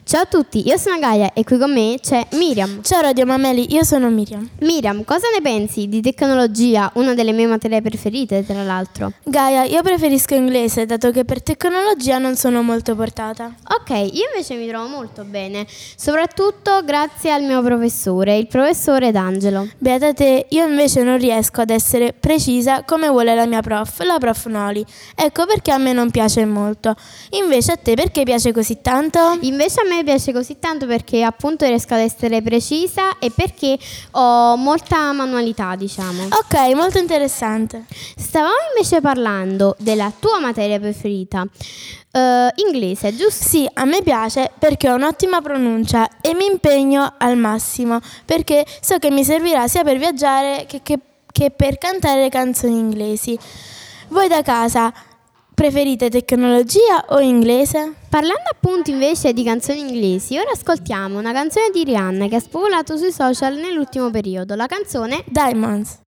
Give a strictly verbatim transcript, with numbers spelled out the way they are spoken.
Ciao a tutti, io sono Gaia e qui con me c'è Miriam. Ciao Radio Mameli, io sono Miriam. Miriam, cosa ne pensi di tecnologia, una delle mie materie preferite tra l'altro? Gaia, io preferisco inglese, dato che per tecnologia non sono molto portata. Ok, io invece mi trovo molto bene, soprattutto grazie al mio professore, il professore D'Angelo. Beata te, io invece non riesco ad essere precisa come vuole la mia prof, la prof Noli. Ecco perché a me non piace molto. Invece a te perché piace così tanto? Invece a me piace così tanto perché appunto riesco ad essere precisa e perché ho molta manualità, diciamo. Ok, molto interessante. Stavamo invece parlando della tua materia preferita, uh, inglese, giusto? Sì, a me piace perché ho un'ottima pronuncia e mi impegno al massimo perché so che mi servirà sia per viaggiare che, che, che per cantare le canzoni inglesi. Voi da casa preferite tecnologia o inglese? Parlando appunto invece di canzoni inglesi, ora ascoltiamo una canzone di Rihanna che ha spopolato sui social nell'ultimo periodo. La canzone Diamonds.